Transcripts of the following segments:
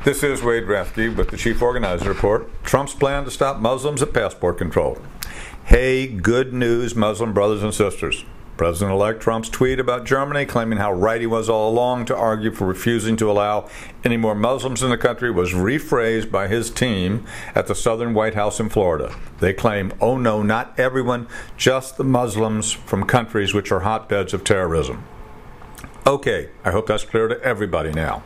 This is Wade Rathke with the Chief Organizer Report. Trump's plan to stop Muslims at passport control. Hey, good news, Muslim brothers and sisters. President-elect Trump's tweet about Germany, claiming how right he was all along to argue for refusing to allow any more Muslims in the country, was rephrased by his team at the Southern White House in Florida. They claim, oh no, not everyone, just the Muslims from countries which are hotbeds of terrorism. Okay, I hope that's clear to everybody now.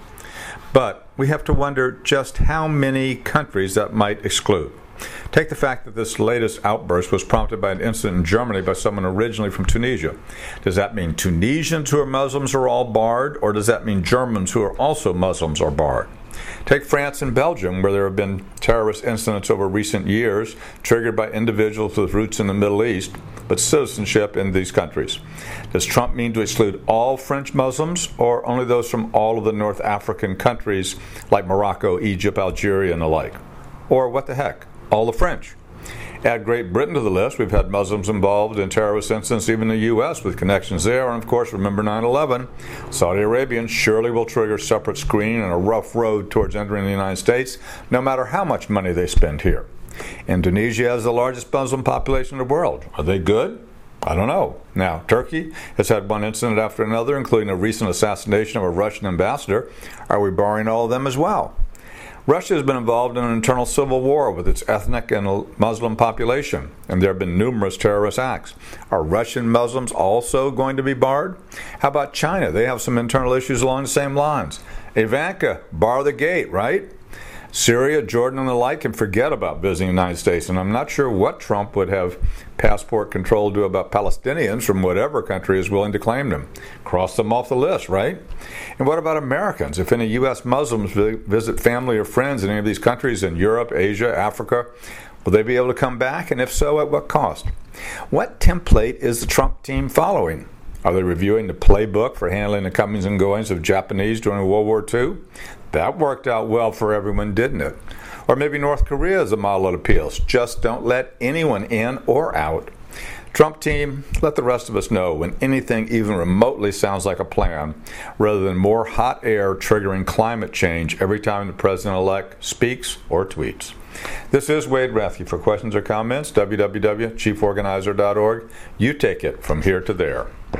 But we have to wonder just how many countries that might exclude. Take the fact that this latest outburst was prompted by an incident in Germany by someone originally from Tunisia. Does that mean Tunisians who are Muslims are all barred, or does that mean Germans who are also Muslims are barred? Take France and Belgium, where there have been terrorist incidents over recent years triggered by individuals with roots in the Middle East, but citizenship in these countries. Does Trump mean to exclude all French Muslims, or only those from all of the North African countries like Morocco, Egypt, Algeria, and the like? Or what the heck? All the French. Add Great Britain to the list. We've had Muslims involved in terrorist incidents even in the U.S. with connections there. And of course, remember 9/11. Saudi Arabians surely will trigger separate screening and a rough road towards entering the United States, no matter how much money they spend here. Indonesia has the largest Muslim population in the world. Are they good? I don't know. Now, Turkey has had one incident after another, including a recent assassination of a Russian ambassador. Are we barring all of them as well? Russia has been involved in an internal civil war with its ethnic and Muslim population, and there have been numerous terrorist acts. Are Russian Muslims also going to be barred? How about China? They have some internal issues along the same lines. Ivanka, bar the gate, right? Syria, Jordan, and the like can forget about visiting the United States, and I'm not sure what Trump would have passport control do about Palestinians from whatever country is willing to claim them. Cross them off the list, right? And what about Americans? If any U.S. Muslims visit family or friends in any of these countries in Europe, Asia, Africa, will they be able to come back? And if so, at what cost? What template is the Trump team following? Are they reviewing the playbook for handling the comings and goings of Japanese during World War II? That worked out well for everyone, didn't it? Or maybe North Korea is a model that appeals. Just don't let anyone in or out. Trump team, let the rest of us know when anything even remotely sounds like a plan, rather than more hot air triggering climate change every time the president-elect speaks or tweets. This is Wade Rathke. For questions or comments, www.chieforganizer.org. You take it from here to there.